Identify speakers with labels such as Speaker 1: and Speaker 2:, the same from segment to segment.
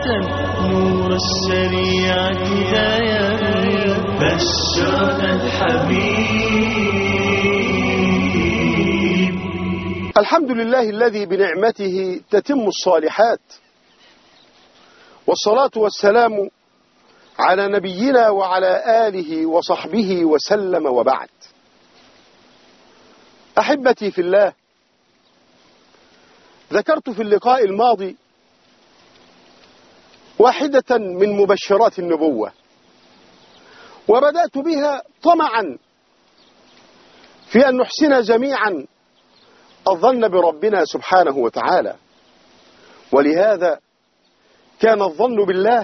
Speaker 1: نور الشريعة هداية بشرنا الحبيب.
Speaker 2: الحمد لله الذي بنعمته تتم الصالحات، والصلاة والسلام على نبينا وعلى آله وصحبه وسلم، وبعد. أحبتي في الله، ذكرت في اللقاء الماضي واحدة من مبشرات النبوة، وبدأت بها طمعا في أن نحسن جميعا الظن بربنا سبحانه وتعالى، ولهذا كان الظن بالله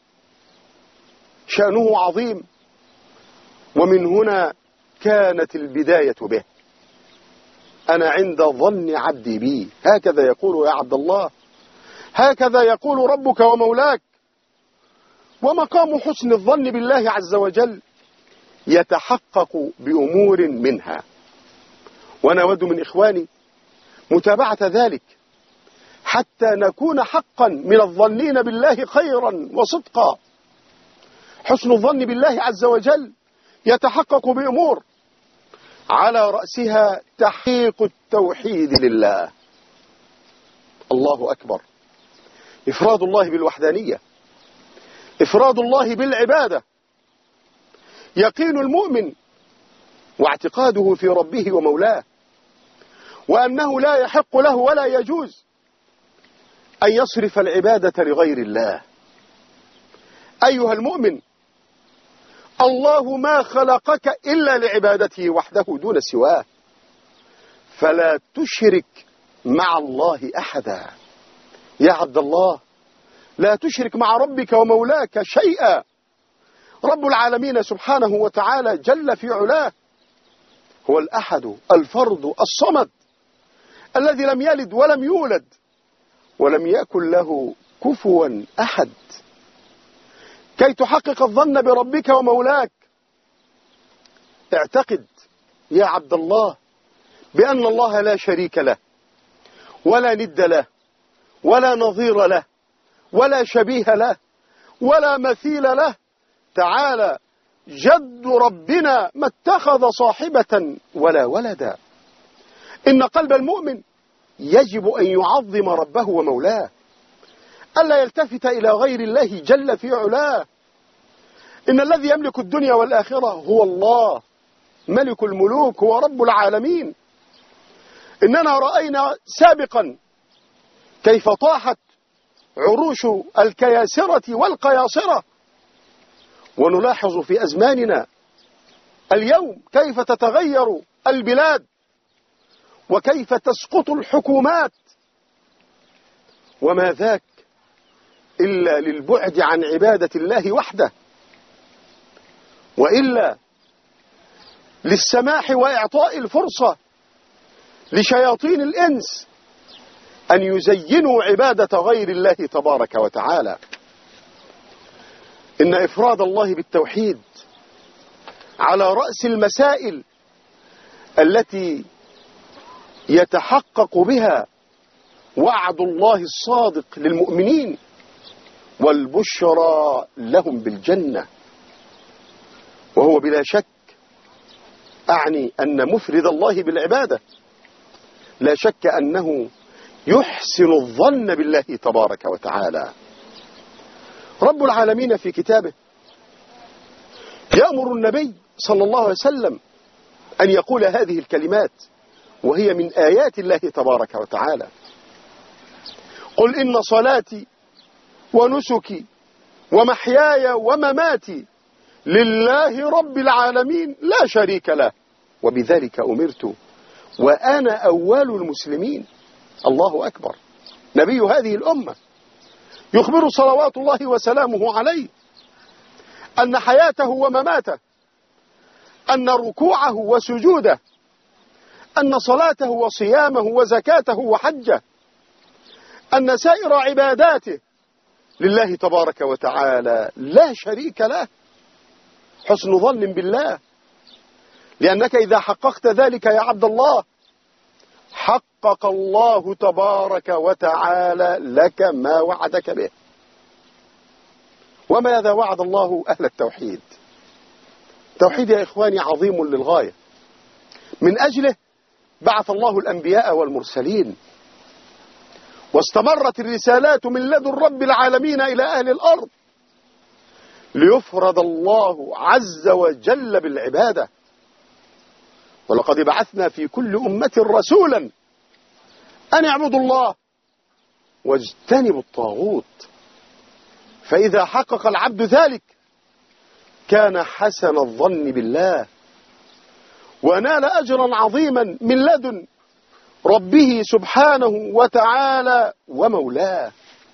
Speaker 2: شأنه عظيم، ومن هنا كانت البداية به. أنا عند ظن عبدي بي، هكذا يقول يا عبد الله، هكذا يقول ربك ومولاك. ومقام حسن الظن بالله عز وجل يتحقق بأمور منها، وأنا أود من إخواني متابعة ذلك حتى نكون حقا من الظنين بالله خيرا وصدقا. حسن الظن بالله عز وجل يتحقق بأمور، على رأسها تحقيق التوحيد لله. الله أكبر، إفراد الله بالوحدانية، إفراد الله بالعبادة، يقين المؤمن واعتقاده في ربه ومولاه، وأنه لا يحق له ولا يجوز أن يصرف العبادة لغير الله. أيها المؤمن، الله ما خلقك إلا لعبادته وحده دون سواه، فلا تشرك مع الله أحدا. يا عبد الله، لا تشرك مع ربك ومولاك شيئا. رب العالمين سبحانه وتعالى جل في علاه هو الأحد الفرد الصمد، الذي لم يلد ولم يولد ولم يكن له كفوا أحد. كي تحقق الظن بربك ومولاك، اعتقد يا عبد الله بأن الله لا شريك له ولا ند له ولا نظير له ولا شبيه له ولا مثيل له. تعالى جد ربنا ما اتخذ صاحبة ولا ولدا. إن قلب المؤمن يجب أن يعظم ربه ومولاه، ألا يلتفت إلى غير الله جل في علاه. إن الذي يملك الدنيا والآخرة هو الله ملك الملوك، هو رب العالمين. إننا رأينا سابقا كيف طاحت عروش الكياسرة والقياصرة، ونلاحظ في أزماننا اليوم كيف تتغير البلاد وكيف تسقط الحكومات، وما ذاك إلا للبعد عن عبادة الله وحده، وإلا للسماح وإعطاء الفرصة لشياطين الإنس أن يزينوا عبادة غير الله تبارك وتعالى. إن إفراد الله بالتوحيد على رأس المسائل التي يتحقق بها وعد الله الصادق للمؤمنين والبشرى لهم بالجنة. وهو بلا شك أعني أن مفرد الله بالعبادة لا شك أنه يحسن الظن بالله تبارك وتعالى. رب العالمين في كتابه يأمر النبي صلى الله عليه وسلم أن يقول هذه الكلمات، وهي من آيات الله تبارك وتعالى: قل إن صلاتي ونسكي ومحياي ومماتي لله رب العالمين لا شريك له وبذلك أمرت وأنا أول المسلمين. الله أكبر. نبي هذه الأمة يخبر صلوات الله وسلامه عليه أن حياته ومماته، أن ركوعه وسجوده، أن صلاته وصيامه وزكاته وحجه، أن سائر عباداته لله تبارك وتعالى لا شريك له. حسن ظن بالله، لأنك إذا حققت ذلك يا عبد الله حقق الله تبارك وتعالى لك ما وعدك به. وماذا وعد الله أهل التوحيد؟ التوحيد يا إخواني عظيم للغاية، من أجله بعث الله الأنبياء والمرسلين، واستمرت الرسالات من لدن رب العالمين إلى أهل الأرض ليفرض الله عز وجل بالعبادة. ولقد بعثنا في كل أمة رسولا أن اعبدوا الله واجتنبوا الطاغوت، فإذا حقق العبد ذلك كان حسن الظن بالله ونال أجرا عظيما من لدن ربه سبحانه وتعالى ومولاه.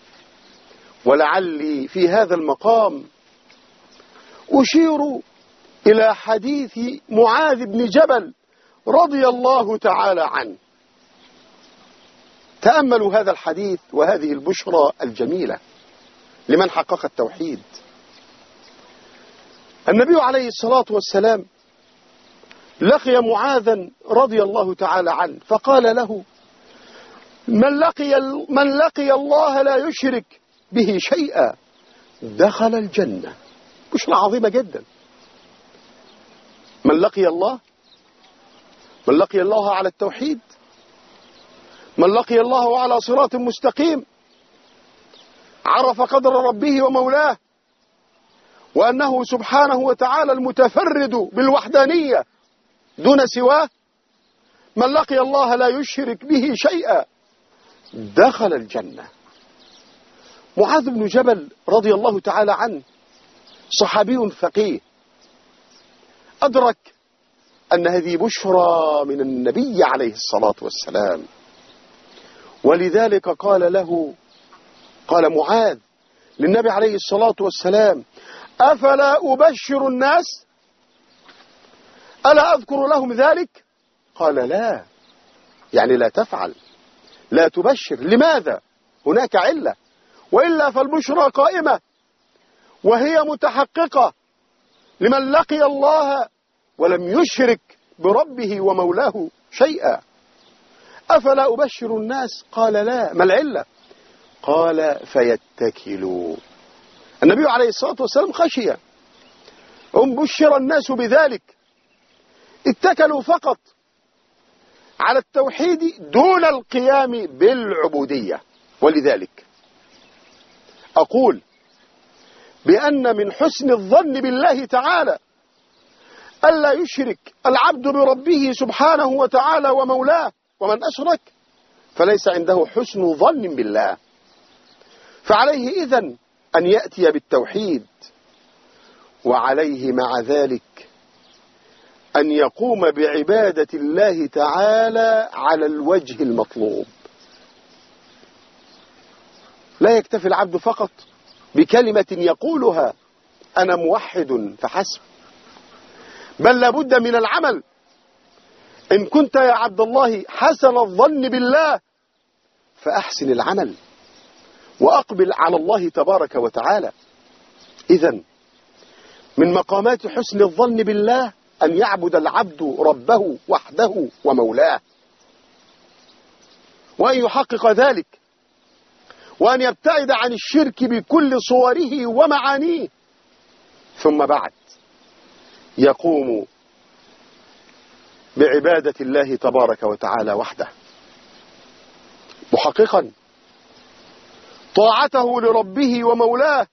Speaker 2: ولعلي في هذا المقام أشير إلى حديث معاذ بن جبل رضي الله تعالى عنه. تأملوا هذا الحديث وهذه البشرى الجميلة لمن حقق التوحيد. النبي عليه الصلاة والسلام لقي معاذا رضي الله تعالى عنه فقال له: من لقي الله لا يشرك به شيئا دخل الجنة. بشرى عظيمة جدا. من لقي الله على التوحيد، من لقي الله على صراط مستقيم، عرف قدر ربه ومولاه وأنه سبحانه وتعالى المتفرد بالوحدانية دون سواه، من لقي الله لا يشرك به شيئا دخل الجنة. معاذ بن جبل رضي الله تعالى عنه صحابي فقيه، أدرك أن هذه بشرى من النبي عليه الصلاة والسلام، ولذلك قال معاذ للنبي عليه الصلاة والسلام: أفلا أبشر الناس؟ ألا أذكر لهم ذلك؟ قال: لا، يعني لا تفعل، لا تبشر. لماذا؟ هناك علة، وإلا فالبشرى قائمة وهي متحققة لمن لقي الله ولم يشرك بربه ومولاه شيئا. أفلا أبشر الناس؟ قال: لا. ما العلة؟ قال: فيتكلوا. النبي عليه الصلاة والسلام خشي أن بشر الناس بذلك، اتكلوا فقط على التوحيد دون القيام بالعبودية. ولذلك أقول بأن من حسن الظن بالله تعالى ألا يشرك العبد بربه سبحانه وتعالى ومولاه، ومن أشرك فليس عنده حسن ظن بالله. فعليه إذن أن يأتي بالتوحيد، وعليه مع ذلك أن يقوم بعبادة الله تعالى على الوجه المطلوب. لا يكتفي العبد فقط بكلمة يقولها أنا موحد فحسب، بل لابد من العمل. إن كنت يا عبد الله حسن الظن بالله فأحسن العمل وأقبل على الله تبارك وتعالى. إذن من مقامات حسن الظن بالله أن يعبد العبد ربه وحده ومولاه، وأن يحقق ذلك، وأن يبتعد عن الشرك بكل صوره ومعانيه. ثم بعد يقوم بعبادة الله تبارك وتعالى وحده، محققا طاعته لربه ومولاه،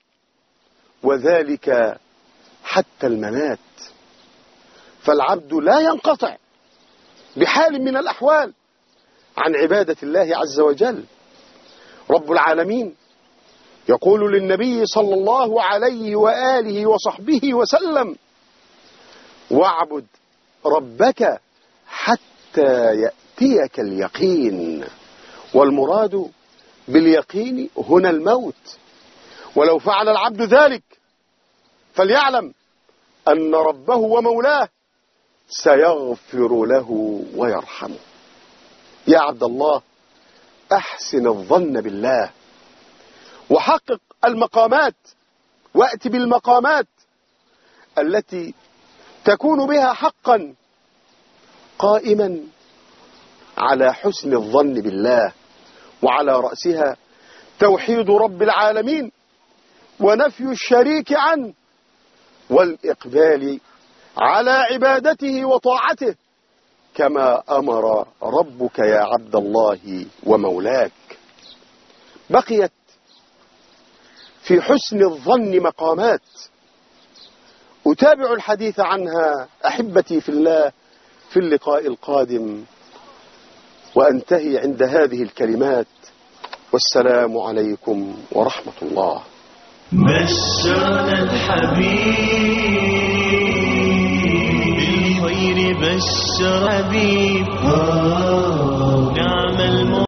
Speaker 2: وذلك حتى الممات. فالعبد لا ينقطع بحال من الأحوال عن عبادة الله عز وجل. رب العالمين يقول للنبي صلى الله عليه وآله وصحبه وسلم: واعبد ربك حتى يأتيك اليقين. والمراد باليقين هنا الموت. ولو فعل العبد ذلك فليعلم أن ربه ومولاه سيغفر له ويرحمه. يا عبد الله، أحسن الظن بالله وحقق المقامات، وأت بالمقامات التي تكون بها حقا قائما على حسن الظن بالله، وعلى رأسها توحيد رب العالمين ونفي الشريك عنه، والإقبال على عبادته وطاعته كما أمر ربك يا عبد الله ومولاك. بقيت في حسن الظن مقامات أتابع الحديث عنها أحبتي في الله في اللقاء القادم، وأنتهي عند هذه الكلمات: والسلام عليكم ورحمة الله.
Speaker 1: بشرنا الحبيب بالخير، بشر حبيب نعم